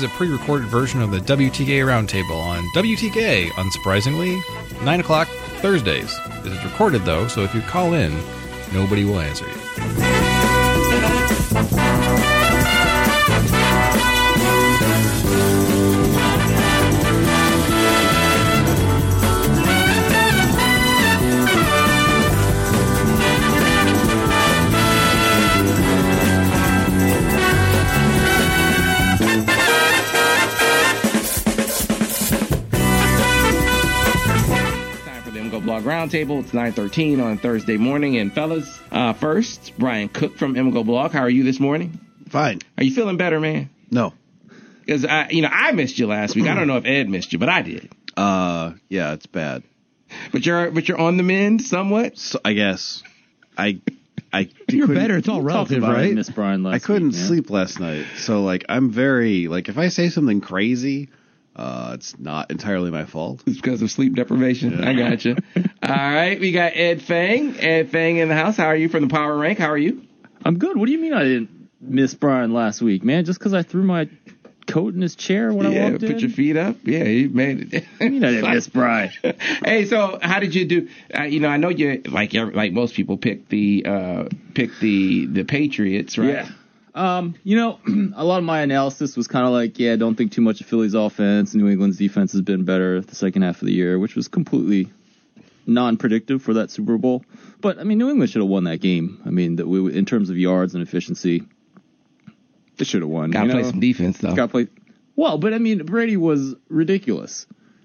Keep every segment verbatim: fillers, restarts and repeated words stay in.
a pre-recorded version of the W T K Roundtable on W T K, unsurprisingly, nine o'clock Thursdays. It is recorded, though, so if you call in, nobody will answer you. Blog Roundtable. It's nine thirteen on Thursday morning. And fellas, uh, first, Brian Cook from M Go Blog. How are you this morning? Fine. Are you feeling better, man? No. Because, I, you know, I missed you last week. I don't know if Ed missed you, but I did. Uh, yeah, it's bad. But you're but you're on the mend somewhat? So, I guess. I... I You're better. It's all relative, right? Miss Brian last I couldn't week, sleep last night. So, like, I'm very... Like, if I say something crazy... Uh, it's not entirely my fault. It's because of sleep deprivation. Yeah. I gotcha. All right, we got Ed Fang. Ed Fang in the house. How are you from the Power Rank? How are you? I'm good. What do you mean I didn't miss Brian last week, man? Just because I threw my coat in his chair when yeah, I walked put in? your feet up. Yeah, you made it. I mean I didn't miss Brian. Hey, so how did you do? Uh, you know, I know you like like most people pick the uh, pick the the Patriots, right? Yeah. Um, you know, a lot of my analysis was kind of like, yeah, don't think too much of Philly's offense. New England's defense has been better the second half of the year, which was completely non-predictive for that Super Bowl. But, I mean, New England should have won that game. I mean, that we, in terms of yards and efficiency, they should have won. Got to play know? some defense, though. Got to play. Well, but, I mean, Brady was ridiculous.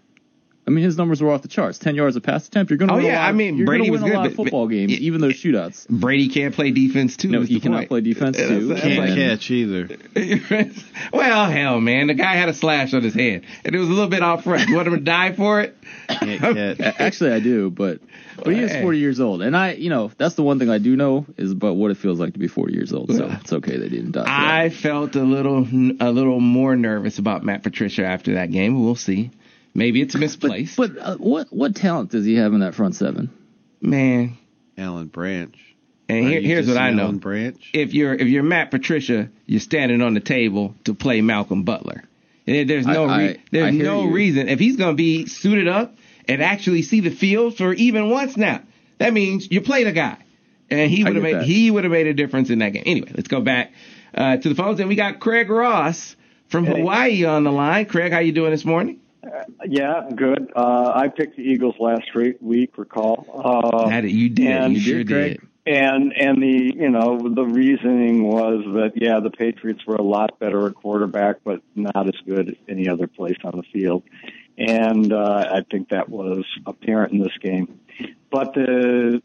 I mean, his numbers were off the charts. Ten yards a pass attempt. You're going to oh, win yeah, a lot, I mean, you're Brady win was a good, lot but, of football but, games, it, even those shootouts. Brady can't play defense, too. No, he cannot point. play defense, too. That's, Can't like, catch either. Well, hell, man. The guy had a slash on his head, and it was a little bit off front. You want him to die for it? Can't catch. Actually, I do, but but he is forty years old, and I, you know, that's the one thing I do know is about what it feels like to be forty years old. So it's okay they didn't die. I felt a little a little more nervous about Matt Patricia after that game. We'll see. Maybe it's misplaced. But, but uh, what what talent does he have in that front seven? Man, Alan Branch. and here, here's what I know: Alan Branch. if you're if you're Matt Patricia, you're standing on the table to play Malcolm Butler. And there's no I, re- I, there's I hear no you. reason if he's going to be suited up and actually see the field for even one snap. That means you play the guy, and he would have made that. he would have made a difference in that game. Anyway, let's go back uh, to the phones, and we got Craig Ross from Hey. Hawaii on the line. Craig, how you doing this morning? Uh, yeah, good. Uh, I picked the Eagles last re- week, recall. Uh, That you did, and you sure did, Craig. did. And and the you know the reasoning was that yeah the Patriots were a lot better at quarterback, but not as good at any other place on the field, and uh, I think that was apparent in this game. But the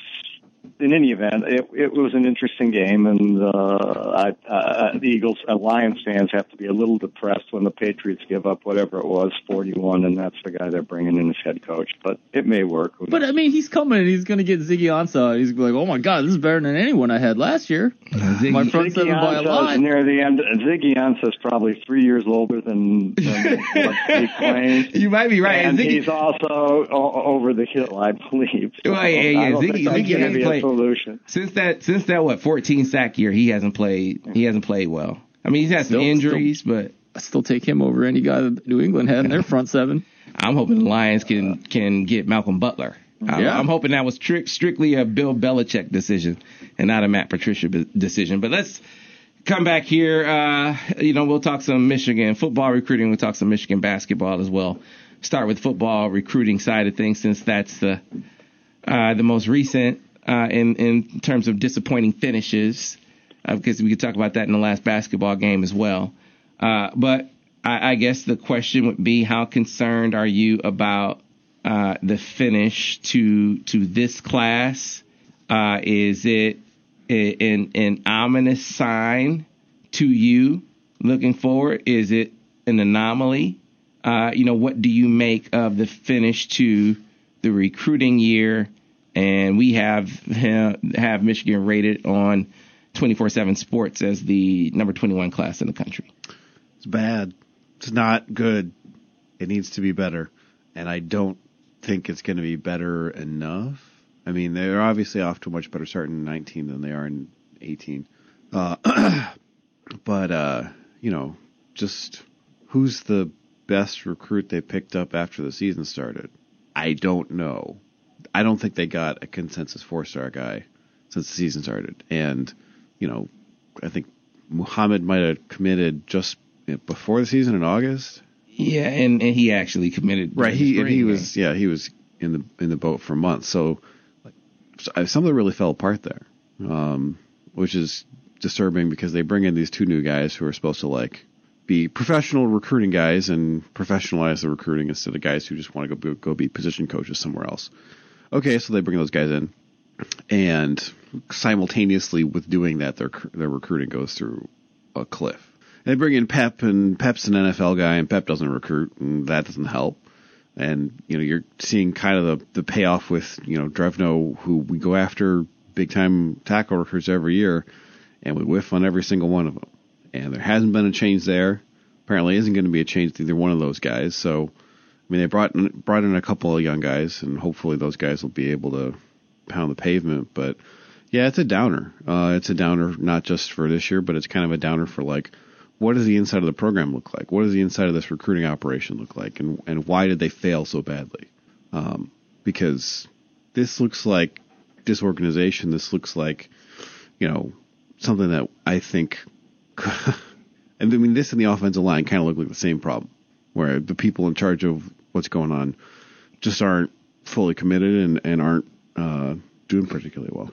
in any event, it, it was an interesting game, and uh, I, uh, the Eagles, uh, Lions fans have to be a little depressed when the Patriots give up whatever it was, forty-one, and that's the guy they're bringing in as head coach. But it may work. Who But knows? I mean, he's coming and he's going to get Ziggy Ansah. He's gonna be like, oh my God, this is better than anyone I had last year. Ziggy- My front Ziggy seven by a Ansah's lot. near the end. Ziggy Ansah is probably three years older than, than what he claims. You might be right. And Ziggy- he's also o- over the hill, I believe. So Well, yeah, yeah, I don't Ziggy- think that's Ziggy going to ain't be played- a solution. Since that, since that, what, fourteen sack year, he hasn't played. He hasn't played well. I mean, he's had some Still- injuries, but I still take him over any guy that New England had in their front seven. I'm hoping the Lions can can get Malcolm Butler. I'm, Yeah. I'm hoping that was trick, strictly a Bill Belichick decision and not a Matt Patricia b- decision. But let's come back here. Uh, you know, we'll talk some Michigan football recruiting. We'll talk some Michigan basketball as well. Start with football recruiting side of things, since that's the uh, the most recent uh, in in terms of disappointing finishes. Uh, because we could talk about that in the last basketball game as well. Uh, but I, I guess the question would be, how concerned are you about uh, the finish to to this class? Uh, is it a- an, an ominous sign to you looking forward? Is it an anomaly? Uh, you know, what do you make of the finish to the recruiting year? And we have have Michigan rated on twenty-four seven Sports as the number twenty-one class in the country. It's bad. It's not good. It needs to be better. And I don't think it's going to be better enough. I mean, they're obviously off to a much better start in nineteen than they are in eighteen. Uh, but, uh, you know, just who's the best recruit they picked up after the season started? I don't know. I don't think they got a consensus four-star guy since the season started. And, you know, I think Muhammad might have committed just before the season in August. Yeah, and, and he actually committed. Right, he and he game. was yeah, he was in the in the boat for months. So, so something really fell apart there. Um, which is disturbing because they bring in these two new guys who are supposed to like be professional recruiting guys and professionalize the recruiting instead of guys who just want to go go be position coaches somewhere else. Okay, so they bring those guys in, and simultaneously with doing that, their their recruiting goes through a cliff. And they bring in Pep, and Pep's an N F L guy, and Pep doesn't recruit, and that doesn't help. And you know you're seeing kind of the the payoff with you know Drevno, who we go after big time tackle recruits every year, and we whiff on every single one of them. And there hasn't been a change there. Apparently, isn't going to be a change to either one of those guys. So, I mean, they brought in, brought in a couple of young guys, and hopefully those guys will be able to pound the pavement. But yeah, it's a downer. Uh, it's a downer not just for this year, but it's kind of a downer for like, what does the inside of the program look like? What does the inside of this recruiting operation look like? And and why did they fail so badly? Um, because this looks like disorganization. This looks like, you know, something that I think, and I mean, this and the offensive line kind of look like the same problem, where the people in charge of what's going on just aren't fully committed and, and aren't uh, doing particularly well.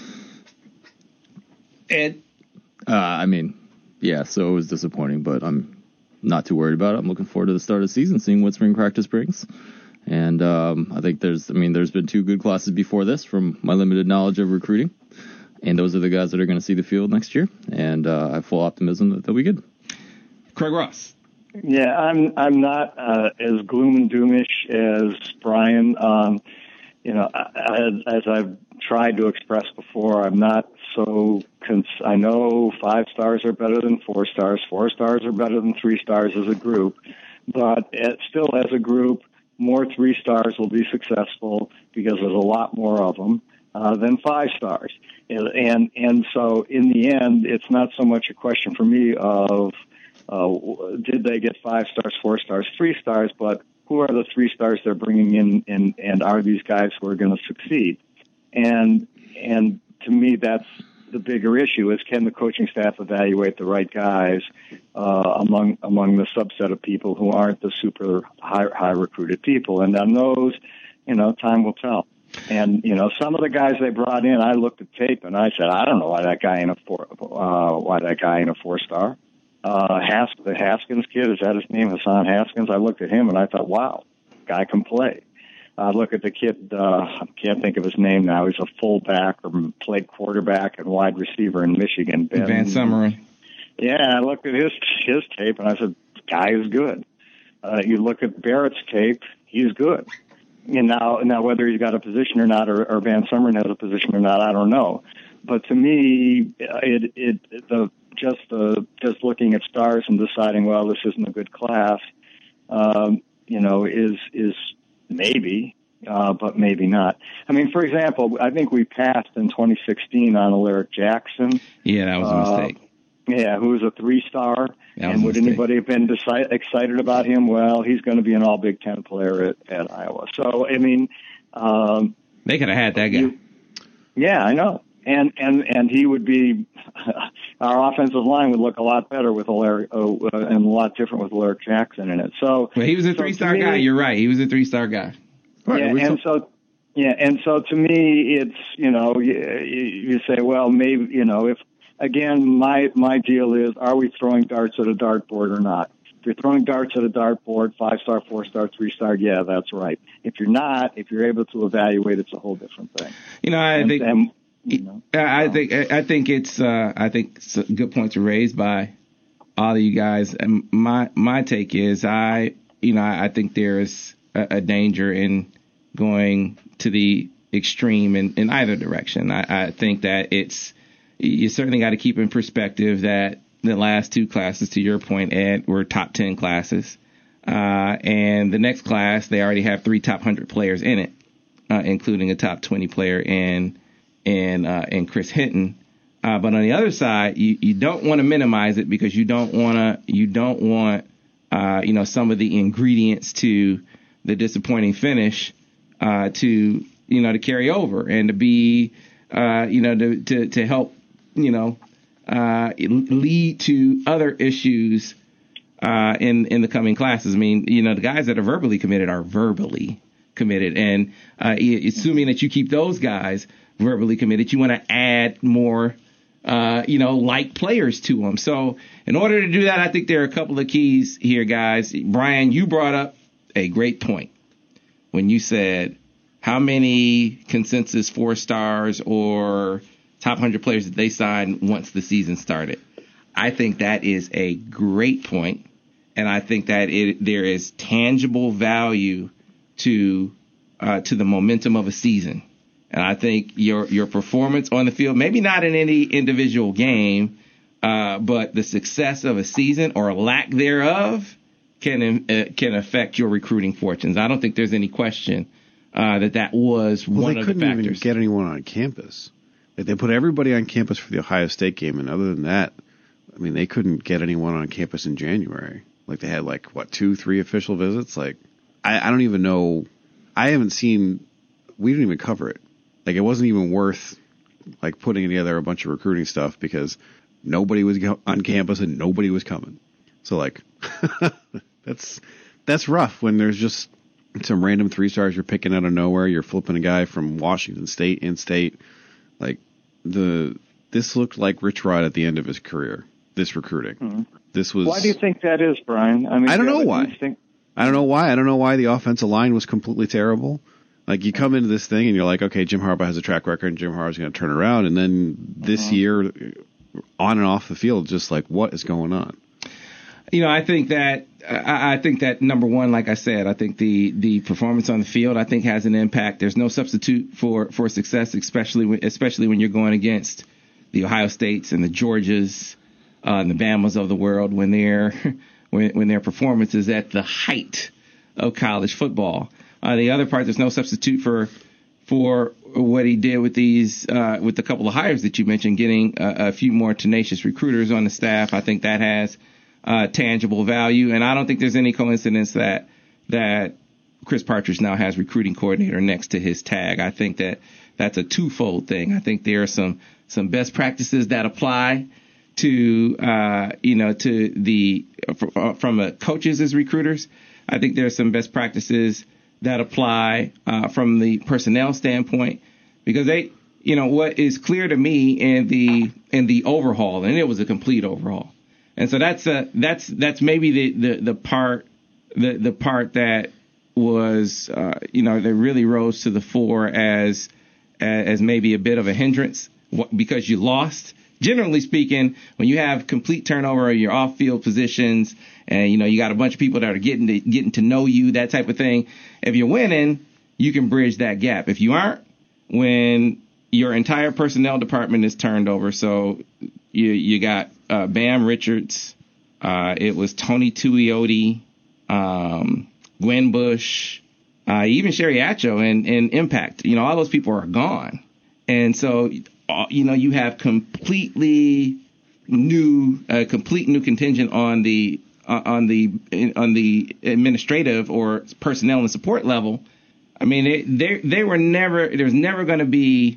Ed? Uh, I mean, yeah, so it was disappointing, but I'm not too worried about it. I'm looking forward to the start of the season, seeing what spring practice brings. And um, I think there's, I mean, there's been two good classes before this from my limited knowledge of recruiting. And those are the guys that are going to see the field next year. And uh, I have full optimism that they'll be good. Craig Ross. Yeah, I'm I'm not uh, as gloom and doomish as Brian. Um, you know, as, as I've tried to express before, I'm not so. Cons- I know five stars are better than four stars. Four stars are better than three stars as a group. But it, still, as a group, more three stars will be successful because there's a lot more of them uh, than five stars. And, and and so in the end, it's not so much a question for me of uh, did they get five stars, four stars, three stars, but who are the three stars they're bringing in, and, and are these guys who are going to succeed? And and to me, that's the bigger issue: is can the coaching staff evaluate the right guys uh, among among the subset of people who aren't the super high high recruited people? And on those, you know, time will tell. And, you know, some of the guys they brought in, I looked at tape and I said, I don't know why that guy ain't a four, uh, why that guy ain't a four star. Uh, Has- the Haskins kid, is that his name? Hassan Haskins. I looked at him and I thought, wow, guy can play. I uh, look at the kid, uh, I can't think of his name now. He's a fullback or played quarterback and wide receiver in Michigan. Ben, Van Sumeren. Yeah, I looked at his, his tape and I said, guy is good. Uh, you look at Barrett's tape, he's good. And now, now whether he's got a position or not, or, or Van Sumeren has a position or not, I don't know. But to me, it, it, the, just the, just looking at stars and deciding, well, this isn't a good class, um, you know, is, is maybe, uh, but maybe not. I mean, for example, I think we passed in twenty sixteen on Alaric Jackson. Yeah, that was a uh, mistake. Yeah, who was a three-star. And would anybody have been deci- excited about him? Well, he's going to be an all Big Ten player at, at Iowa. So, I mean, um, they could have had that guy. You, yeah, I know. And, and, and he would be, our offensive line would look a lot better with Alaric, uh, and a lot different with Alaric Jackson in it. So, well, he was a so three-star me, guy. You're right. He was a three-star guy. Yeah, and so, yeah, and so to me, it's, you know, you, you say, well, maybe, you know, if, again, my, my deal is, are we throwing darts at a dartboard or not? If you're throwing darts at a dartboard, five-star, four-star, three-star, yeah, that's right. If you're not, if you're able to evaluate, it's a whole different thing. You know, I and, think, and, you know, I so. think, I think it's, uh, I think good points were raised by all of you guys. And my, my take is, I, you know, I think there's a, a danger in going to the extreme in, in either direction. I, I think that it's, you certainly got to keep in perspective that the last two classes, to your point, Ed, were top ten classes. Uh, and the next class, they already have three top one hundred players in it, uh, including a top twenty player in in, uh, in Chris Hinton. Uh, but on the other side, you, you don't want to minimize it because you don't want to you don't want uh, you know, some of the ingredients to the disappointing finish uh, to, you know, to carry over and to be, uh, you know, to, to, to help, you know, uh, lead to other issues uh, in, in the coming classes. I mean, you know, the guys that are verbally committed are verbally committed. And uh, assuming that you keep those guys verbally committed, you want to add more, uh, you know, like players to them. So in order to do that, I think there are a couple of keys here, guys. Brian, you brought up a great point when you said how many consensus four stars or top one hundred players that they signed once the season started. I think that is a great point, and I think that it, there is tangible value to uh, to the momentum of a season. And I think your your performance on the field, maybe not in any individual game, uh, but the success of a season or lack thereof can uh, can affect your recruiting fortunes. I don't think there's any question uh, that that was well, one of the factors. They couldn't even get anyone on campus. Like, they put everybody on campus for the Ohio State game, and other than that, I mean, they couldn't get anyone on campus in January. Like, they had, like, what, two, three official visits? Like, I, I don't even know. I haven't seen – we didn't even cover it. Like, it wasn't even worth, like, putting together a bunch of recruiting stuff because nobody was on campus and nobody was coming. So, like, that's that's rough when there's just some random three stars you're picking out of nowhere. You're flipping a guy from Washington State, in-state. Like, the this looked like Rich Rod at the end of his career, this recruiting. Mm-hmm. This was. Why do you think that is, Brian? I mean, I don't know why. Instinct? I don't know why. I don't know why the offensive line was completely terrible. Like, you come into this thing and you're like, okay, Jim Harbaugh has a track record and Jim Harbaugh's going to turn around. And then this uh-huh. year, on and off the field, just like, what is going on? You know, I think that I think that number one, like I said, I think the, the performance on the field, I think, has an impact. There's no substitute for, for success, especially when, especially when you're going against the Ohio States and the Georgias uh, and the Bamas of the world when their when, when their performance is at the height of college football. Uh, the other part, there's no substitute for for what he did with these uh, with the couple of hires that you mentioned, getting a, a few more tenacious recruiters on the staff. I think that has Uh, tangible value, and I don't think there's any coincidence that that Chris Partridge now has recruiting coordinator next to his tag. I think that that's a twofold thing. I think there are some some best practices that apply to uh, you know to the from a coaches as recruiters. I think there are some best practices that apply uh, from the personnel standpoint, because they you know what is clear to me in the in the overhaul, and it was a complete overhaul. And so that's a, that's that's maybe the, the, the part the the part that was uh, you know that really rose to the fore as as maybe a bit of a hindrance because you lost. Generally speaking, when you have complete turnover of your off-field positions and you know you got a bunch of people that are getting to, getting to know you, that type of thing. If you're winning, you can bridge that gap. If you aren't, when your entire personnel department is turned over, so you you got uh, Bam Richards, uh, it was Tony Tuioti, um, Gwen Bush, uh, even Sherry Atcho and, and Impact. You know, all those people are gone. And so, uh, you know, you have completely new, uh, complete new contingent on the uh, on the on the administrative or personnel and support level. I mean, it, they they were never there's never going to be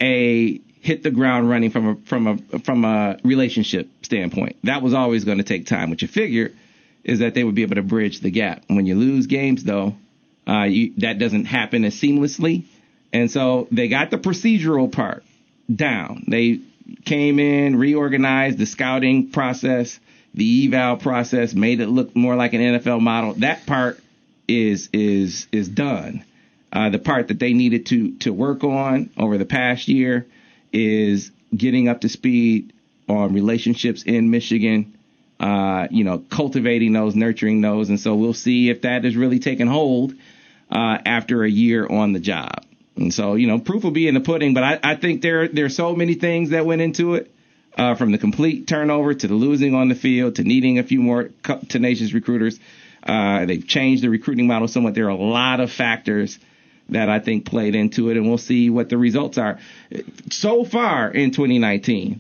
a hit the ground running from a from a from a relationship standpoint. That was always going to take time. What you figure is that they would be able to bridge the gap. When you lose games, though, uh, you, that doesn't happen as seamlessly. And so they got the procedural part down. They came in, reorganized the scouting process, the eval process, made it look more like an N F L model. That part is is is done. Uh, the part that they needed to to work on over the past year is getting up to speed on relationships in Michigan, uh, you know, cultivating those, nurturing those. And so we'll see if that is really taking hold uh, after a year on the job. And so, you know, proof will be in the pudding. But I, I think there there are so many things that went into it, uh, from the complete turnover to the losing on the field to needing a few more tenacious recruiters. Uh, they've changed the recruiting model somewhat. There are a lot of factors that I think played into it, and we'll see what the results are. So far in twenty nineteen,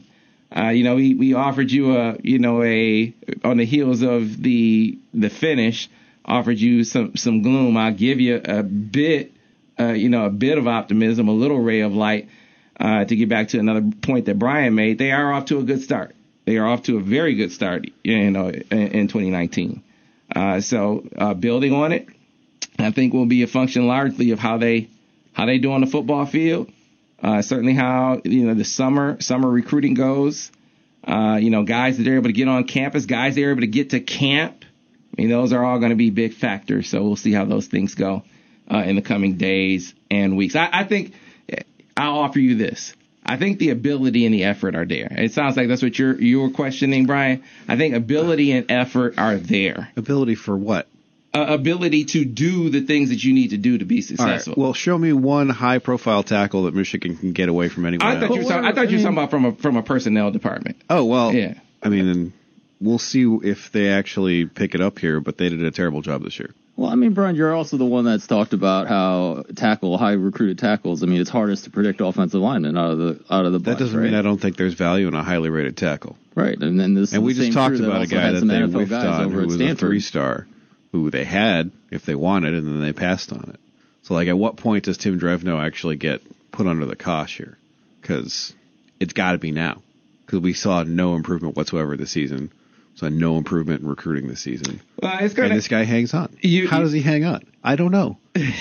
Uh, you know, we, we offered you a, you know, a, on the heels of the, the finish, offered you some, some gloom. I'll give you a bit, uh, you know, a bit of optimism, a little ray of light, uh, to get back to another point that Brian made. They are off to a good start. They are off to a very good start, you know, in, in twenty nineteen. Uh, so, uh, building on it, I think will be a function largely of how they, how they do on the football field. Uh, certainly how, you know, the summer summer recruiting goes. Uh, you know, guys that are able to get on campus, guys that are able to get to camp. I mean, those are all going to be big factors. So we'll see how those things go uh, in the coming days and weeks. I, I think I'll offer you this. I think the ability and the effort are there. It sounds like that's what you're you were questioning, Brian. I think ability and effort are there. Ability for what? Uh, ability to do the things that you need to do to be successful. All right. Well, show me one high-profile tackle that Michigan can get away from anyone I else. thought you were talking, I thought you were talking about from a from a personnel department. Oh well, yeah. I mean, then we'll see if they actually pick it up here. But they did a terrible job this year. Well, I mean, Brian, you're also the one that's talked about how tackle, high recruited tackles. I mean, it's hardest to predict offensive linemen out of the out of the. That bunch, doesn't right? mean I don't think there's value in a highly rated tackle. Right, and then this and we is the just same talked crew about a also guy had that some they N F L whiffed guys on over who at was a Stanford. three-star, who they had if they wanted, and then they passed on it. So, like, at what point does Tim Drevno actually get put under the cosh here? Because it's got to be now. Because we saw no improvement whatsoever this season. Saw no improvement in recruiting this season. Well, it's gonna, and this guy hangs on. You, How you, does he hang on? I don't know.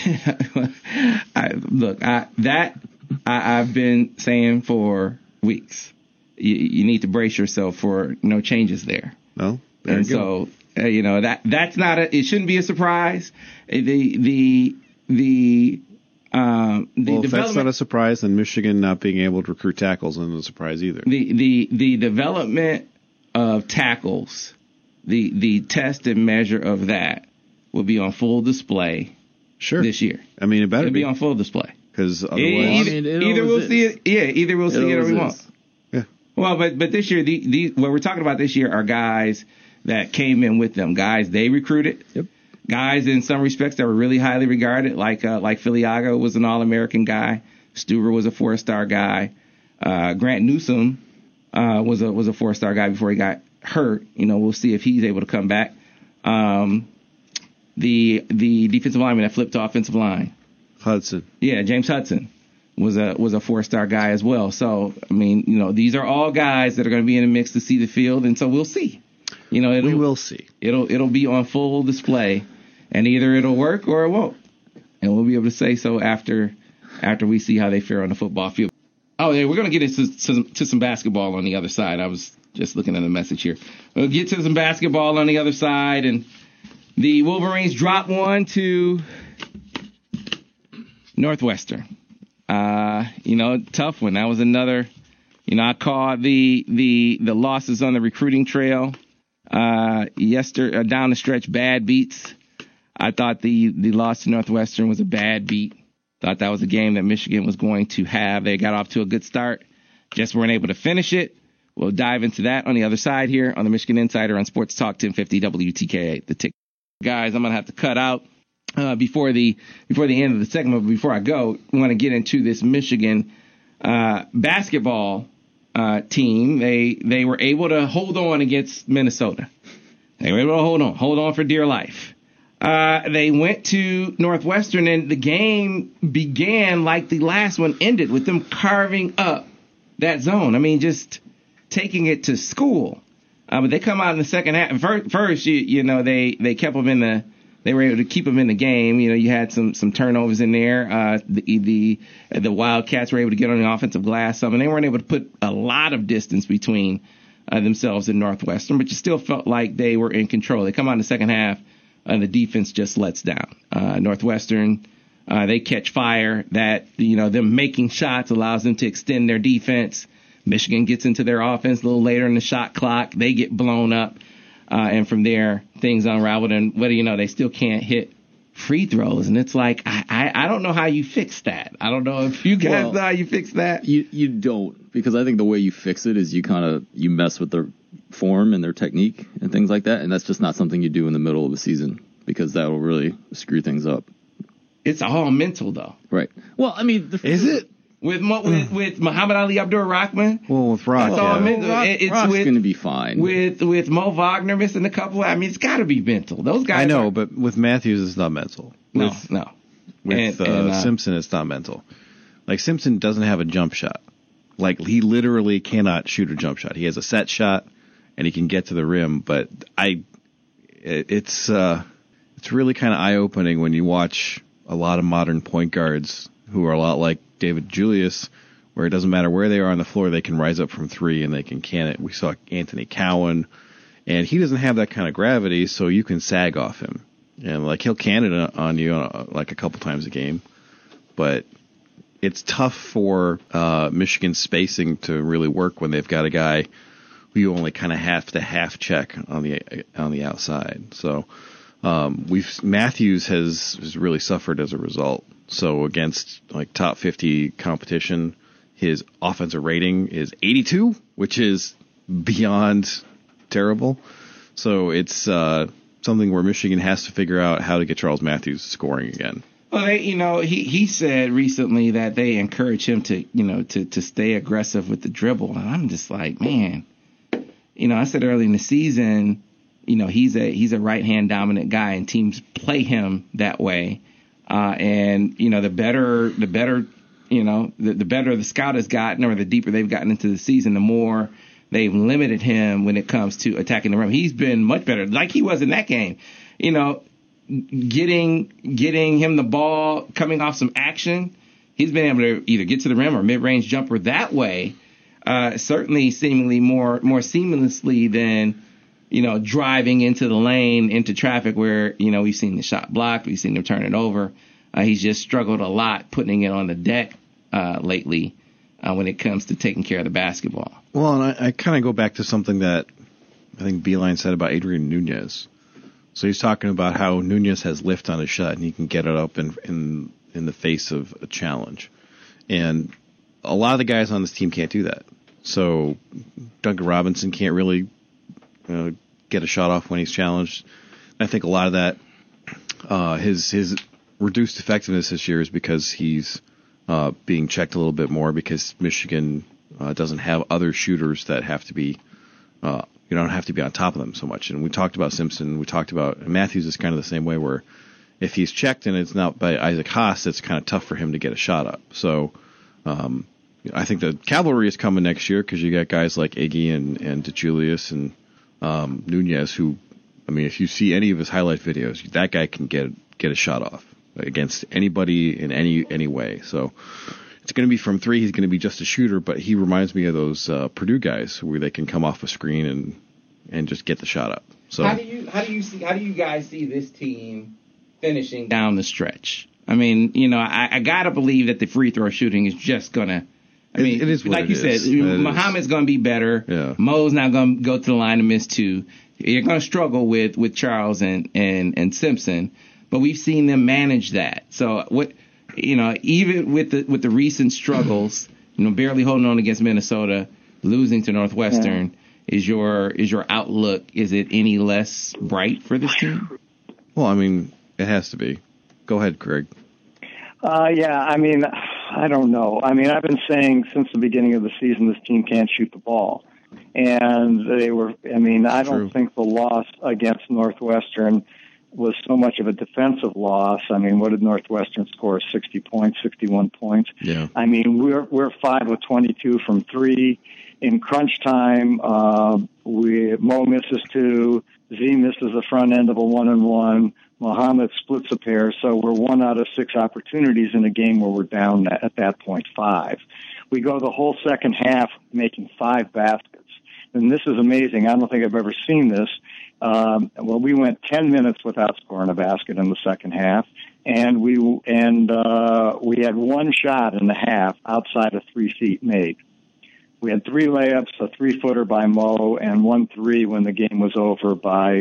I, look, I, that I, I've been saying for weeks. You, you need to brace yourself for no changes there. No, there and you go. so uh, you know that that's not a. It shouldn't be a surprise. The the the um the well, if that's development. not a surprise, then Michigan not being able to recruit tackles isn't a surprise either. The the the development of tackles, the the test and measure of that will be on full display. Sure. This year. I mean, it better It'll be. be on full display. Because otherwise, either, I mean, it either always we'll is. see it, yeah. Either we'll It see it or always we is. won't. yeah. Well, but but this year, the, the what we're talking about this year are guys that came in with them, guys they recruited, Yep. guys in some respects that were really highly regarded, like uh, like Filiaga was an All-American guy, Stuber was a four-star guy, uh, Grant Newsome uh, was a was a four-star guy before he got hurt. You know, we'll see if he's able to come back. Um, the the defensive lineman that flipped to offensive line. Hudson. Yeah, James Hudson was a was a four star guy as well. So I mean, you know, these are all guys that are going to be in the mix to see the field, and so we'll see. You know, it'll, We will see. It'll it'll be on full display, and either it'll work or it won't, and we'll be able to say so after after we see how they fare on the football field. Oh, yeah, we're going to get into to, to some basketball on the other side. I was just looking at the message here. We'll get to some basketball on the other side, and the Wolverines drop one to Northwestern. Uh, you know, tough one. That was another. You know, I called the the the losses on the recruiting trail uh, yesterday uh, down the stretch bad beats. I thought the the loss to Northwestern was a bad beat. Thought that was a game that Michigan was going to have. They got off to a good start, just weren't able to finish it. We'll dive into that on the other side here on the Michigan Insider on Sports Talk ten fifty W T K A. The tick guys, I'm gonna have to cut out uh, before the before the end of the segment. But before I go, I want to get into this Michigan uh, basketball uh, team. They they were able to hold on against Minnesota. They were able to hold on, hold on for dear life. Uh, they went to Northwestern, and the game began like the last one ended, with them carving up that zone. I mean, just taking it to school. Uh, but they come out in the second half. First, first you, you know, they, they kept them in the, they were able to keep them in the game. You know, you had some, some turnovers in there. Uh, the, the, the Wildcats were able to get on the offensive glass some, and they weren't able to put a lot of distance between uh, themselves and Northwestern, but you still felt like they were in control. They come out in the second half, and the defense just lets down. Uh, Northwestern, uh, they catch fire. That, you know, them making shots allows them to extend their defense. Michigan gets into their offense a little later in the shot clock. They get blown up. Uh, and from there, things unraveled. And what do you know? They still can't hit free throws. And it's like, I, I, I don't know how you fix that. I don't know if you guys Well, know how you fix that. You you don't, because I think the way you fix it is you kind of you mess with their form and their technique and things like that, and that's just not something you do in the middle of the season, because that will really screw things up. It's all mental, though. Right. Well, I mean, the, Is it? with Mo, with, with Muhammad Ali Abdul-Rahman. Well, with Rock, That's all yeah. mental. Rock, It- it's Rock's with, going to be fine. with with Mo Wagner missing a couple. I mean, it's got to be mental. Those guys. I know, are, but with Matthews, it's not mental. no, With, no. with And- uh, and, uh, Simpson, it's not mental. Like, Simpson doesn't have a jump shot. Like, he literally cannot shoot a jump shot. He has a set shot, and he can get to the rim, but I, it, it's uh, it's really kind of eye-opening when you watch a lot of modern point guards who are a lot like David Julius, where it doesn't matter where they are on the floor, they can rise up from three and they can can it. We saw Anthony Cowan, and he doesn't have that kind of gravity, so you can sag off him. And, like, he'll can it on you uh, like a couple times a game, but it's tough for uh, Michigan's spacing to really work when they've got a guy who you only kind of have to half check on the on the outside. So um, we've Matthews has, has really suffered as a result. So against like top fifty competition, his offensive rating is eighty-two, which is beyond terrible. So it's uh, something where Michigan has to figure out how to get Charles Matthews scoring again. Well, they, you know, he, he said recently that they encourage him to, you know, to, to stay aggressive with the dribble. And I'm just like, man, you know, I said early in the season, you know, he's a he's a right hand dominant guy and teams play him that way. Uh, and, you know, the better the better, you know, the, the better the scout has gotten or the deeper they've gotten into the season, the more they've limited him when it comes to attacking the rim. He's been much better, like he was in that game. You know, getting getting him the ball, coming off some action, he's been able to either get to the rim or mid-range jumper that way, uh, certainly seemingly more more seamlessly than, you know, driving into the lane, into traffic where, you know, we've seen the shot blocked, we've seen him turn it over. Uh, he's just struggled a lot putting it on the deck uh, lately uh, when it comes to taking care of the basketball. Well, and I, I kind of go back to something that I think Beeline said about Adrian Nunez. So he's talking about how Nunez has lift on his shot and he can get it up in in, in the face of a challenge. And a lot of the guys on this team can't do that. So Duncan Robinson can't really uh, get a shot off when he's challenged. I think a lot of that, uh, his his reduced effectiveness this year is because he's uh, being checked a little bit more because Michigan uh, doesn't have other shooters that have to be uh, you don't have to be on top of them so much. And we talked about Simpson. We talked about and Matthews is kind of the same way where if he's checked and it's not by Isaac Haas, it's kind of tough for him to get a shot up. So um, I think the cavalry is coming next year because you got guys like Iggy and, and DeJulius and um, Nunez who, I mean, if you see any of his highlight videos, that guy can get get a shot off against anybody in any any way. So it's going to be from three. He's going to be just a shooter, but he reminds me of those uh, Purdue guys where they can come off a screen and and just get the shot up. So how do you how do you see how do you guys see this team finishing down the stretch? I mean, you know, I, I gotta believe that the free throw shooting is just gonna. I mean, it, it is what like it you is. said, It Muhammad's is. gonna be better. Yeah. Mo's not gonna go to the line to miss two. You're gonna struggle with, with Charles and, and, and Simpson, but we've seen them manage that. So what, you know, even with the with the recent struggles, you know, barely holding on against Minnesota, losing to Northwestern, yeah. is your is your outlook, is it any less bright for this team? Well, I mean, it has to be. Go ahead, Greg. Uh, yeah, I mean, I don't know. I mean, I've been saying since the beginning of the season this team can't shoot the ball. And they were, I mean, I don't True. think the loss against Northwestern was so much of a defensive loss. I mean, what did Northwestern score? sixty points, sixty-one points. Yeah. I mean, we're we're five of twenty-two from three. In crunch time, uh, we Mo misses two. Z misses the front end of a one and one. Muhammad splits a pair, so we're one out of six opportunities in a game where we're down at that point five. We go the whole second half making five baskets. And this is amazing. I don't think I've ever seen this. Um, well, we went ten minutes without scoring a basket in the second half, and we and uh, we had one shot in the half outside of three feet made. We had three layups, a three-footer by Mo, and one three when the game was over by,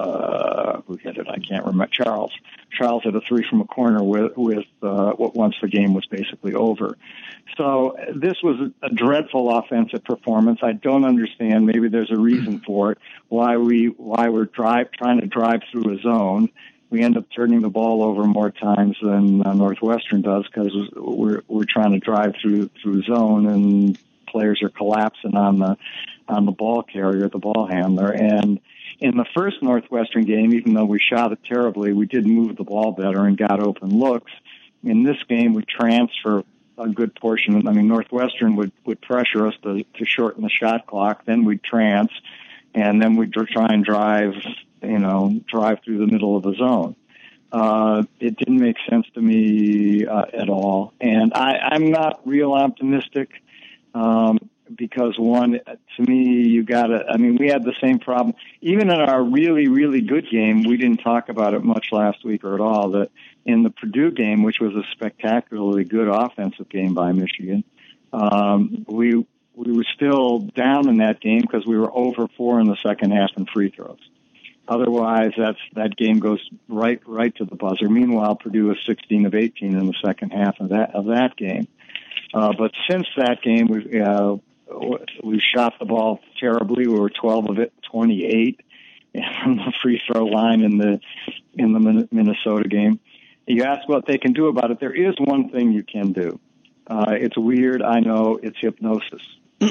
uh, who hit it? I can't remember. Charles. Charles hit a three from a corner with, with uh, once the game was basically over. So this was a dreadful offensive performance. I don't understand. Maybe there's a reason for it, why, we, why we're drive, trying to drive through a zone. we end up turning the ball over more times than uh, Northwestern does because we're we're trying to drive through through zone and players are collapsing on the on the ball carrier, the ball handler. And in the first Northwestern game, even though we shot it terribly, we did move the ball better and got open looks. In this game, we transfer a good portion. I mean, Northwestern would, would pressure us to, to shorten the shot clock. Then we'd trans, and then we'd try and drive, you know, drive through the middle of the zone. Uh, it didn't make sense to me uh, at all. And I, I'm not real optimistic um, because, one, to me, you got to, I mean, we had the same problem. Even in our really, really good game, we didn't talk about it much last week or at all, that in the Purdue game, which was a spectacularly good offensive game by Michigan, um, we we were still down in that game because we were over four in the second half in free throws. Otherwise, that's that game goes right right to the buzzer. Meanwhile, Purdue was sixteen of eighteen in the second half of that of that game. Uh, but since that game, we uh, we shot the ball terribly. We were twelve of it, twenty-eight from the free throw line in the in the Minnesota game. You ask what they can do about it. There is one thing you can do. Uh, it's weird, I know. It's hypnosis.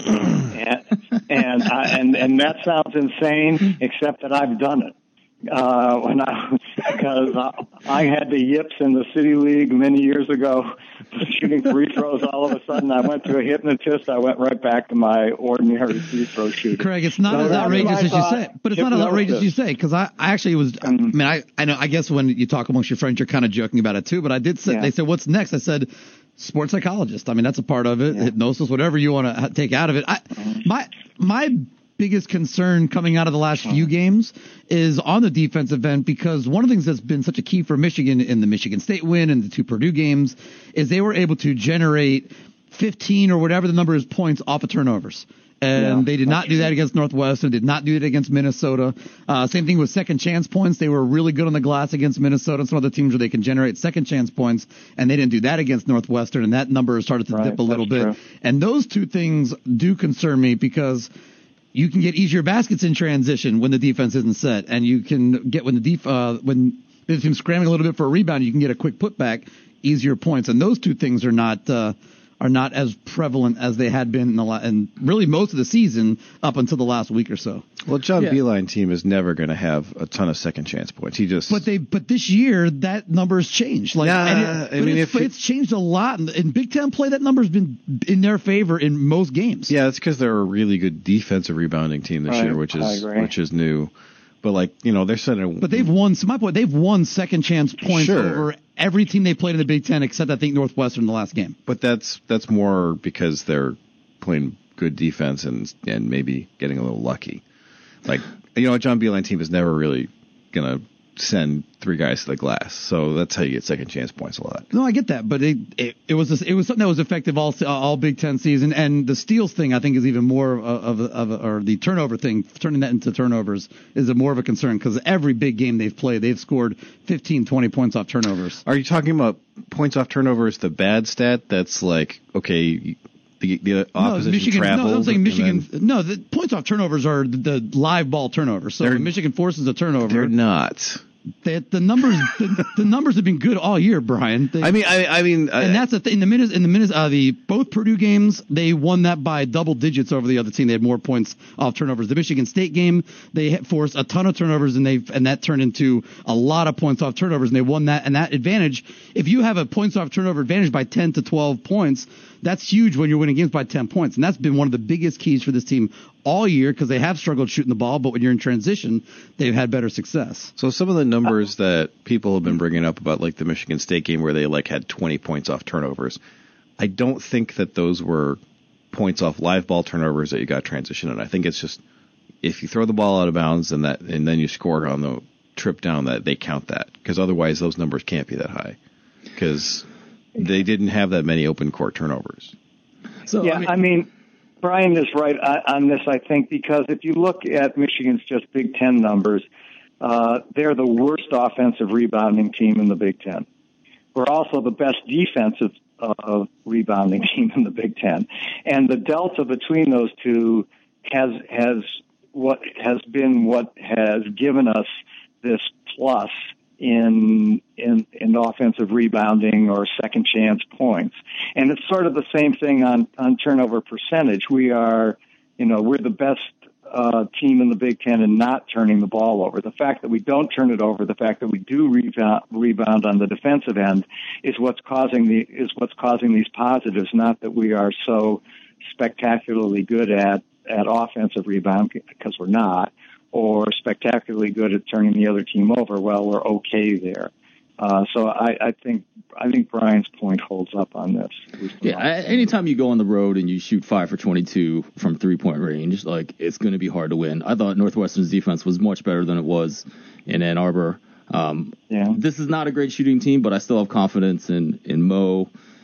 and and, I, and and that sounds insane, except that I've done it. Uh, when I because I, I had the yips in the City League many years ago, shooting free throws. All of a sudden, I went to a hypnotist. I went right back to my ordinary free throw shooting. Craig, it's not so as outrageous as you thought, say, but it's not as outrageous as you say because I, I actually was. I mean, I I know. I guess when you talk amongst your friends, you're kind of joking about it too. But I did say yeah. they said, "What's next?" I said, "Sports psychologist." I mean, that's a part of it. Yeah. Hypnosis, whatever you want to take out of it. I my my. biggest concern coming out of the last few games is on the defensive end because one of the things that's been such a key for Michigan in the Michigan State win and the two Purdue games is they were able to generate fifteen or whatever the number is points off of turnovers. And yeah, they did not do that against Northwestern, did not do it against Minnesota. Uh, same thing with second chance points. They were really good on the glass against Minnesota and some other teams where they can generate second chance points, and they didn't do that against Northwestern, and that number started to right, dip a little bit. True. And those two things do concern me because you can get easier baskets in transition when the defense isn't set, and you can get when the def, uh, when the team's scrambling a little bit for a rebound, you can get a quick putback, easier points, and those two things are not uh, are not as prevalent as they had been in the la- and really most of the season up until the last week or so. Well, John yeah. Beilein team is never going to have a ton of second chance points. He just but they but this year that number has changed. Like, nah, and it, I mean, it's, if it, it's changed a lot. In, in Big Ten play, that number's been in their favor in most games. Yeah, it's because they're a really good defensive rebounding team this right. year, which is which is new. But like you know, they're setting. But they've won. So my point, they've won second chance points sure. over every team they played in the Big Ten except I think Northwestern in the last game. But that's that's more because they're playing good defense and and maybe getting a little lucky. Like you know, a John Beilein team is never really gonna send three guys to the glass, so that's how you get second chance points a lot. No, I get that, but it it, it was a, it was something that was effective all all Big Ten season, and the steals thing I think is even more of a, of a, or the turnover thing, turning that into turnovers is a more of a concern because every big game they've played, they've scored fifteen, twenty points off turnovers. Are you talking about points off turnovers, the bad stat? That's like okay. The, the opposition no, Michigan, traveled. No, I'm saying Michigan. Then, no, the points off turnovers are the, the live ball turnovers. So when Michigan forces a turnover, they're not. They, the numbers, the, the numbers have been good all year, Brian. They, I mean, I, I mean, and I, that's the thing. In the minutes, in the minutes, uh, the both Purdue games, they won that by double digits over the other team. They had more points off turnovers. The Michigan State game, they forced a ton of turnovers, and they and that turned into a lot of points off turnovers, and they won that. And that advantage, if you have a points off turnover advantage by ten to twelve points, that's huge when you're winning games by ten points. And that's been one of the biggest keys for this team all year because they have struggled shooting the ball, but when you're in transition, they've had better success. So some of the numbers that people have been bringing up about like the Michigan State game where they like had twenty points off turnovers, I don't think that those were points off live ball turnovers that you got transition in. I think it's just if you throw the ball out of bounds and that and then you score on the trip down, that they count that because otherwise those numbers can't be that high because they didn't have that many open court turnovers. So yeah, I mean, I mean Brian is right on this, I think, because if you look at Michigan's just Big Ten numbers, uh, they're the worst offensive rebounding team in the Big Ten. We're also the best defensive uh, rebounding team in the Big Ten, and the delta between those two has has what has been what has given us this plus in in in offensive rebounding or second chance points. And it's sort of the same thing on on turnover percentage. We are, you know, we're the best uh, team in the Big Ten in not turning the ball over. The fact that we don't turn it over, the fact that we do rebound, rebound on the defensive end, is what's causing the is what's causing these positives. Not that we are so spectacularly good at at offensive rebound, because we're not, or spectacularly good at turning the other team over. Well, we're okay there. Uh, so I, I think I think Brian's point holds up on this. Yeah, I, anytime you go on the road and you shoot five for twenty-two from three-point range, like, it's going to be hard to win. I thought Northwestern's defense was much better than it was in Ann Arbor. Um, yeah. This is not a great shooting team, but I still have confidence in, in Mo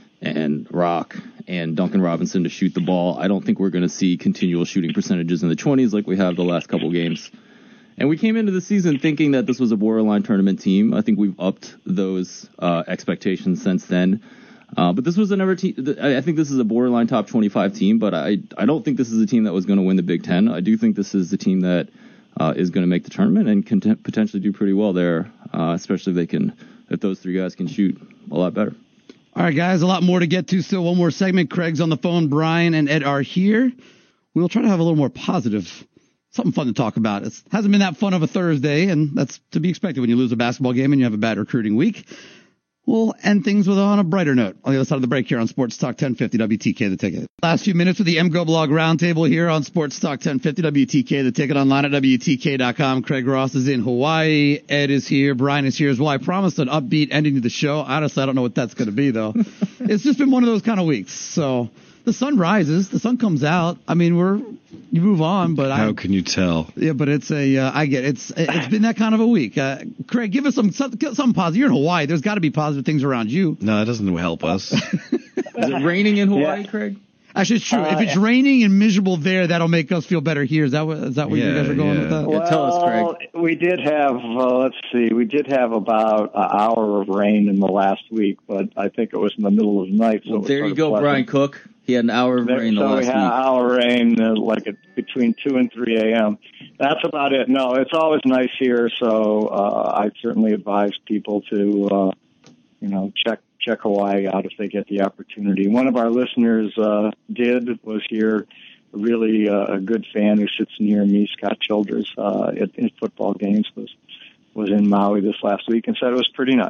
and Rock and Duncan Robinson to shoot the ball. I don't think we're going to see continual shooting percentages in the twenties like we have the last couple games. And we came into the season thinking that this was a borderline tournament team. I think we've upped those uh, expectations since then. Uh, but this was a never team. I think this is a borderline top twenty-five team, but I I don't think this is a team that was going to win the Big Ten. I do think this is the team that uh, is going to make the tournament and can t- potentially do pretty well there, uh, especially if they can, if those three guys can shoot a lot better. All right, guys, a lot more to get to. Still one more segment. Craig's on the phone. Brian and Ed are here. We'll try to have a little more positive, something fun to talk about. It hasn't been that fun of a Thursday, and that's to be expected when you lose a basketball game and you have a bad recruiting week. We'll end things with on a brighter note on the other side of the break here on Sports Talk ten fifty W T K The Ticket. Last few minutes with the M G O Blog Roundtable here on Sports Talk ten fifty W T K The Ticket, online at W T K dot com. Craig Ross is in Hawaii. Ed is here. Brian is here as well. I promised an upbeat ending to the show. Honestly, I don't know what that's going to be, though. It's just been one of those kind of weeks. So the sun rises. The sun comes out. I mean, we're you move on, but how I, can you tell? Yeah, but it's a uh, I get it. it's it's been that kind of a week. Uh, Craig, give us some something, something positive. You're in Hawaii. There's got to be positive things around you. No, that doesn't help us. Is it raining in Hawaii, Yeah. Craig? Actually, it's true. Uh, if it's yeah. raining and miserable there, that'll make us feel better here. Is that what is that where you Yeah, guys are going yeah. with that? Yeah, tell us, Craig. Well, we did have, uh, let's see, we did have about an hour of rain in the last week, but I think it was in the middle of the night. So Well, it was there sort you of go, pleasant. Brian Cook. He had an hour of There- rain the so last we had week. an hour of rain, uh, like at, between two and three a.m. That's about it. No, it's always nice here, so uh, I certainly advise people to, uh, you know, check check Hawaii out if they get the opportunity. One of our listeners uh, did was here. Really uh, a good fan who sits near me, Scott Childers, uh, at, at football games, was was in Maui this last week and said it was pretty nice.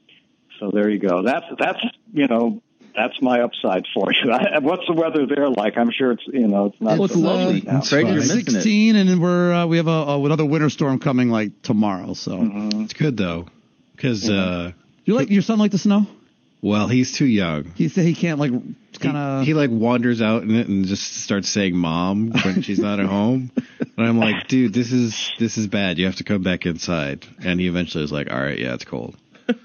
So there you go. That's that's you know. That's my upside for you. I, what's the weather there like? I'm sure it's you know it's not. Well, it's so lovely. now. Craig, you're missing it. sixteen, and then we're uh, we have a, a another winter storm coming like tomorrow. So Mhm. It's good though, because uh, you like your son like the snow? well, he's too young. He said he can't like kind of. He, he like wanders out in it and just starts saying "mom" when she's not at home. And I'm like, dude, this is this is bad. You have to come back inside. And he eventually is like, all right, yeah, it's cold.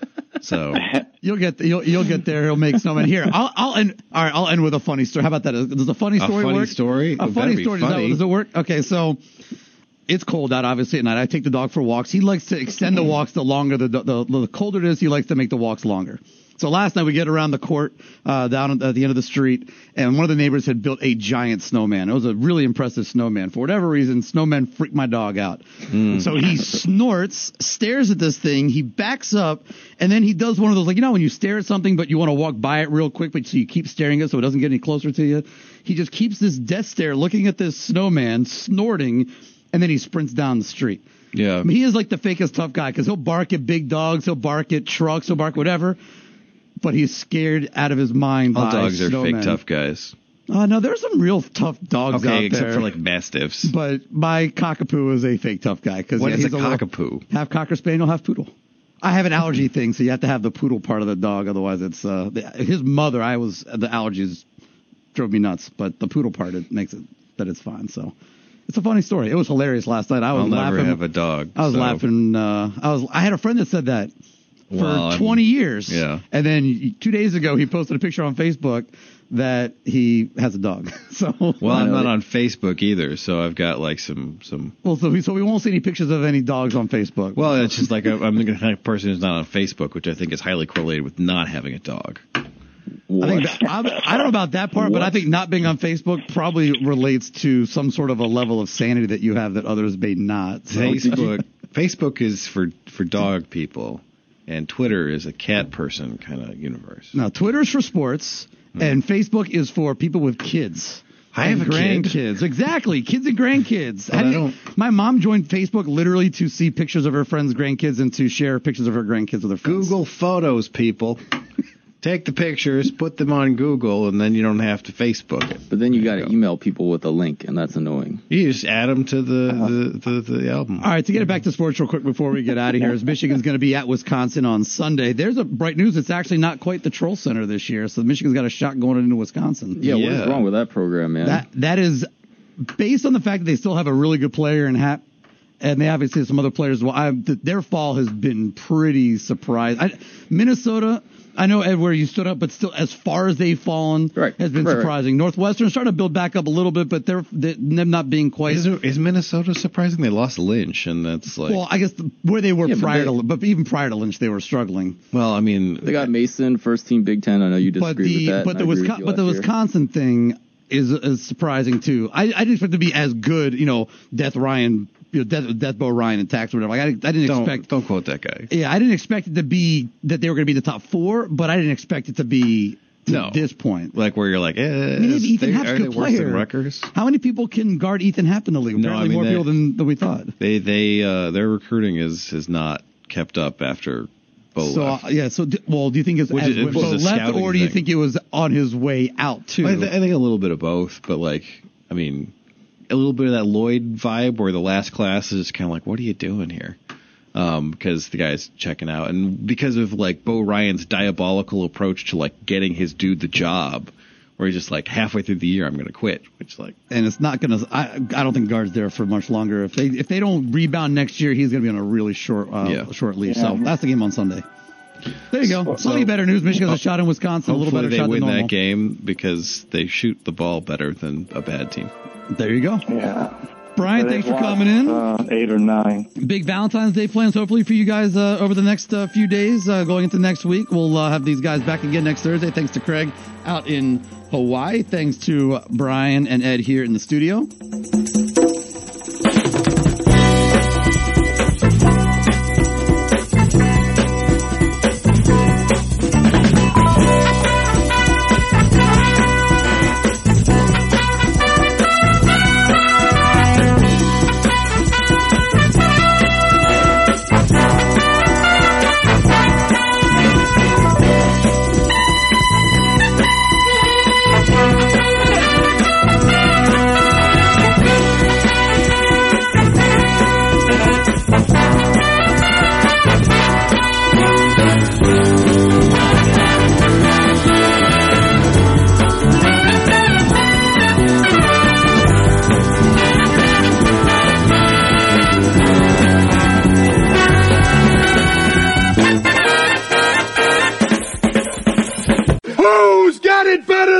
So You'll get you'll you'll get there. He'll make snowman. Here, I'll I'll end. All right, I'll end with a funny story. How about that? Does a funny a story funny work? story. A It better funny be story. Does, that, funny. does it work? Okay, so it's cold out, obviously, at night. I take the dog for walks. He likes to extend the walks. The longer the the, the, the colder it is, he likes to make the walks longer. So last night we get around the court uh, down at the end of the street, and one of the neighbors had built a giant snowman. It was a really impressive snowman. For whatever reason, snowmen freak my dog out. Mm. So he snorts, stares at this thing, he backs up, and then he does one of those, like, you know, when you stare at something, but you want to walk by it real quick, but so you keep staring at it so it doesn't get any closer to you. He just keeps this death stare looking at this snowman, snorting, and then he sprints down the street. yeah, I mean, he is like the fakest tough guy because he'll bark at big dogs, he'll bark at trucks, he'll bark whatever. But he's scared out of his mind all by dogs are snowmen. fake tough guys. Uh, no, there's some real tough dogs out Okay, there. except for like mastiffs. But my cockapoo is a fake tough guy because What yeah, is he's a little- cockapoo? half cocker spaniel, half poodle. I have an allergy thing, so you have to have the poodle part of the dog. Otherwise, it's uh, the, his mother. I was the allergies drove me nuts, but the poodle part it makes it that it's fine. So it's a funny story. It was hilarious last night. I was I'll never laughing. have a dog. I was so. laughing. Uh, I was. I had a friend that said that for Well, I'm- twenty years. yeah. And then two days ago, he posted a picture on Facebook that he has a dog. So Well, I'm not on Facebook either, so I've got like some some. Well, so we, so we won't see any pictures of any dogs on Facebook. Well, it's just like a, I'm the kind of person who's not on Facebook, which I think is highly correlated with not having a dog. I think that, I, I don't know about that part, but I think not being on Facebook probably relates to some sort of a level of sanity that you have that others may not. So Facebook, Facebook is for, for dog people, and Twitter is a cat person kind of universe. No, Twitter's for sports, mm. and Facebook is for people with kids. I have a grandkids. kid. Exactly, kids and grandkids. I don't... My mom joined Facebook literally to see pictures of her friends' grandkids and to share pictures of her grandkids with her friends. Google Photos, people. Take the pictures, put them on Google, and then you don't have to Facebook it. But then you got to email people with a link, and that's annoying. You just add them to the, the, the, the album. All right, to get it back to sports real quick before we get out of here, is Michigan's going to be at Wisconsin on Sunday. There's a bright news. It's actually not quite the Troll Center this year, so Michigan's got a shot going into Wisconsin. Yeah, yeah. what is wrong with that program, man? That That is based on the fact that they still have a really good player in Hap, and they obviously have some other players. Well, I, their fall has been pretty surprising. I, Minnesota... I know, Ed, where you stood up, but still, as far as they've fallen, right. has been right, surprising. Right. Northwestern starting to build back up a little bit, but they're, they're them not being quite. Is, is Minnesota surprising? They lost Lynch, and that's like. Well, I guess the, where they were yeah, prior but they, to, but even prior to Lynch, they were struggling. Well, I mean, they got Mason, first team Big Ten. I know you disagree but the, with that. But the, Wisconsin, but the Wisconsin thing is, is surprising too. I, I didn't expect it to be as good. You know, Death Ryan. You know, Death, Death Bo Ryan and Tax or whatever. Like, I, I didn't don't, expect. Don't quote that guy. Yeah, I didn't expect it to be that they were going to be the top four, but I didn't expect it to be to no. this point. Like where you're like, eh, I mean, Ethan Happ's a good player. Rutgers? How many people can guard Ethan Happ in the league? No, Apparently I mean, more they, people than, than we thought. They they uh, their recruiting is has not kept up after Bo so left. Uh, yeah, so well, do you think it's Which as is- when which Bo is a left, scouting or do you thing. think it was on his way out too? I, th- I think a little bit of both, but like, I mean, a little bit of that Lloyd vibe where the last class is kind of like, what are you doing here? Um, because the guy's checking out, and because of like Bo Ryan's diabolical approach to like getting his dude the job, where he's just like halfway through the year, I'm going to quit, which like, and it's not going to. I I don't think guard's there for much longer. If they if they don't rebound next year, he's going to be on a really short uh, Yeah. short leash. Yeah. So that's the game on Sunday. There you go. Slightly better news. Michigan's a shot in Wisconsin. A little hopefully better they shot win than normal. that game because they shoot the ball better than a bad team. There you go. Yeah. Brian, They've thanks for lost, coming in. Uh, eight or nine. Big Valentine's Day plans hopefully for you guys uh, over the next uh, few days uh, going into next week. We'll uh, have these guys back again next Thursday. Thanks to Craig out in Hawaii. Thanks to Brian and Ed here in the studio. Who's got it better